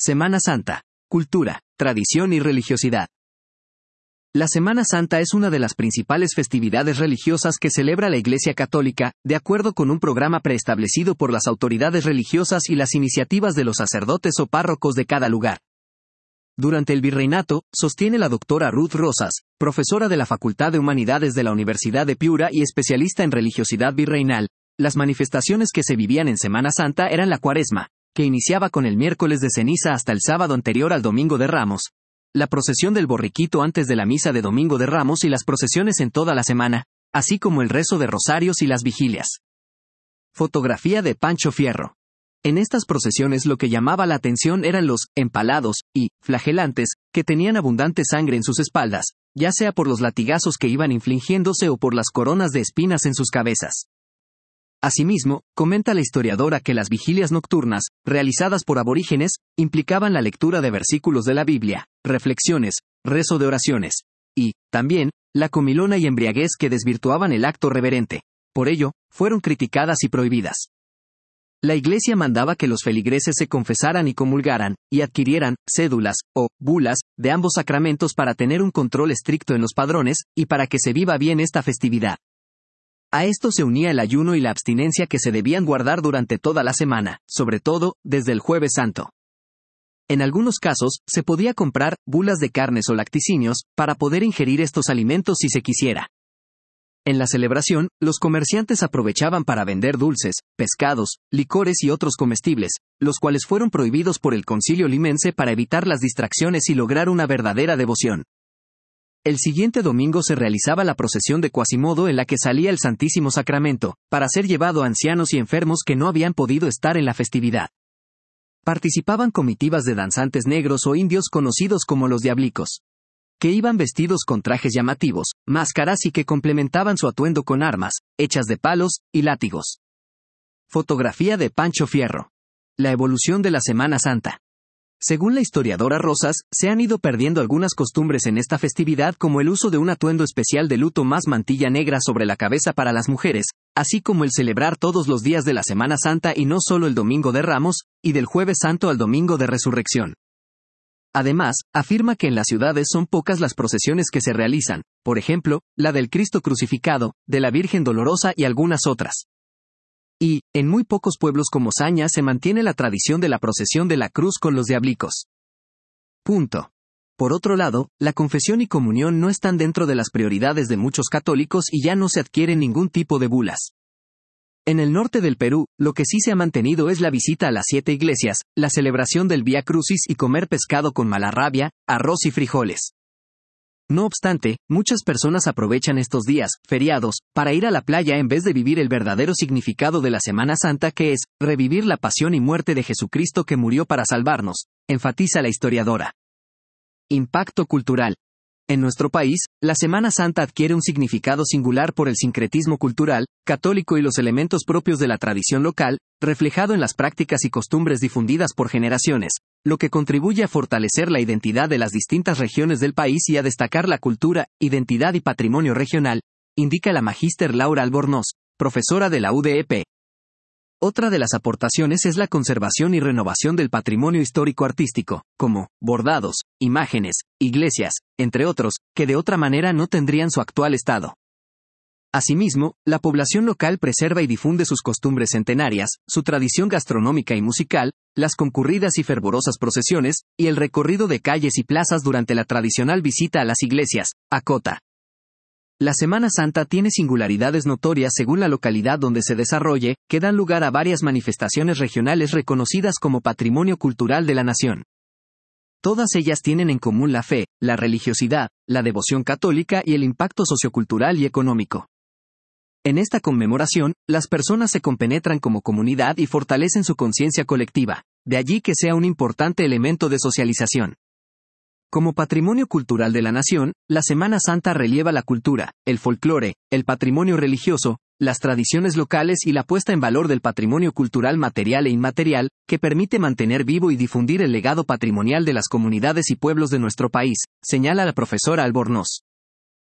Semana Santa, cultura, tradición y religiosidad. La Semana Santa es una de las principales festividades religiosas que celebra la Iglesia Católica, de acuerdo con un programa preestablecido por las autoridades religiosas y las iniciativas de los sacerdotes o párrocos de cada lugar. Durante el virreinato, sostiene la doctora Ruth Rosas, profesora de la Facultad de Humanidades de la Universidad de Piura y especialista en religiosidad virreinal, las manifestaciones que se vivían en Semana Santa eran la Cuaresma, que iniciaba con el miércoles de ceniza hasta el sábado anterior al Domingo de Ramos, la procesión del borriquito antes de la misa de Domingo de Ramos y las procesiones en toda la semana, así como el rezo de rosarios y las vigilias. Fotografía de Pancho Fierro. En estas procesiones lo que llamaba la atención eran los empalados y flagelantes, que tenían abundante sangre en sus espaldas, ya sea por los latigazos que iban infligiéndose o por las coronas de espinas en sus cabezas. Asimismo, comenta la historiadora que las vigilias nocturnas, realizadas por aborígenes, implicaban la lectura de versículos de la Biblia, reflexiones, rezo de oraciones, y, también, la comilona y embriaguez que desvirtuaban el acto reverente. Por ello, fueron criticadas y prohibidas. La Iglesia mandaba que los feligreses se confesaran y comulgaran, y adquirieran cédulas, o bulas, de ambos sacramentos para tener un control estricto en los padrones, y para que se viva bien esta festividad. A esto se unía el ayuno y la abstinencia que se debían guardar durante toda la semana, sobre todo, desde el Jueves Santo. En algunos casos, se podía comprar bulas de carnes o lacticinios, para poder ingerir estos alimentos si se quisiera. En la celebración, los comerciantes aprovechaban para vender dulces, pescados, licores y otros comestibles, los cuales fueron prohibidos por el Concilio Limense para evitar las distracciones y lograr una verdadera devoción. El siguiente domingo se realizaba la procesión de Quasimodo en la que salía el Santísimo Sacramento, para ser llevado a ancianos y enfermos que no habían podido estar en la festividad. Participaban comitivas de danzantes negros o indios conocidos como los diablicos, que iban vestidos con trajes llamativos, máscaras y que complementaban su atuendo con armas, hechas de palos y látigos. Fotografía de Pancho Fierro. La evolución de la Semana Santa. Según la historiadora Rosas, se han ido perdiendo algunas costumbres en esta festividad como el uso de un atuendo especial de luto más mantilla negra sobre la cabeza para las mujeres, así como el celebrar todos los días de la Semana Santa y no solo el Domingo de Ramos, y del Jueves Santo al Domingo de Resurrección. Además, afirma que en las ciudades son pocas las procesiones que se realizan, por ejemplo, la del Cristo crucificado, de la Virgen Dolorosa y algunas otras. Y, en muy pocos pueblos como Saña se mantiene la tradición de la procesión de la cruz con los diablicos. Punto. Por otro lado, la confesión y comunión no están dentro de las prioridades de muchos católicos y ya no se adquieren ningún tipo de bulas. En el norte del Perú, lo que sí se ha mantenido es la visita a las 7 iglesias, la celebración del Vía Crucis y comer pescado con malarrabia, arroz y frijoles. No obstante, muchas personas aprovechan estos días, feriados, para ir a la playa en vez de vivir el verdadero significado de la Semana Santa que es, revivir la pasión y muerte de Jesucristo que murió para salvarnos, enfatiza la historiadora. Impacto cultural. En nuestro país, la Semana Santa adquiere un significado singular por el sincretismo cultural, católico y los elementos propios de la tradición local, reflejado en las prácticas y costumbres difundidas por generaciones, lo que contribuye a fortalecer la identidad de las distintas regiones del país y a destacar la cultura, identidad y patrimonio regional, indica la magíster Laura Albornoz, profesora de la UDEP. Otra de las aportaciones es la conservación y renovación del patrimonio histórico-artístico, como bordados, imágenes, iglesias, entre otros, que de otra manera no tendrían su actual estado. Asimismo, la población local preserva y difunde sus costumbres centenarias, su tradición gastronómica y musical, las concurridas y fervorosas procesiones, y el recorrido de calles y plazas durante la tradicional visita a las iglesias, acota. La Semana Santa tiene singularidades notorias según la localidad donde se desarrolle, que dan lugar a varias manifestaciones regionales reconocidas como patrimonio cultural de la nación. Todas ellas tienen en común la fe, la religiosidad, la devoción católica y el impacto sociocultural y económico. En esta conmemoración, las personas se compenetran como comunidad y fortalecen su conciencia colectiva, de allí que sea un importante elemento de socialización. Como patrimonio cultural de la nación, la Semana Santa relieva la cultura, el folclore, el patrimonio religioso, las tradiciones locales y la puesta en valor del patrimonio cultural material e inmaterial, que permite mantener vivo y difundir el legado patrimonial de las comunidades y pueblos de nuestro país, señala la profesora Albornoz.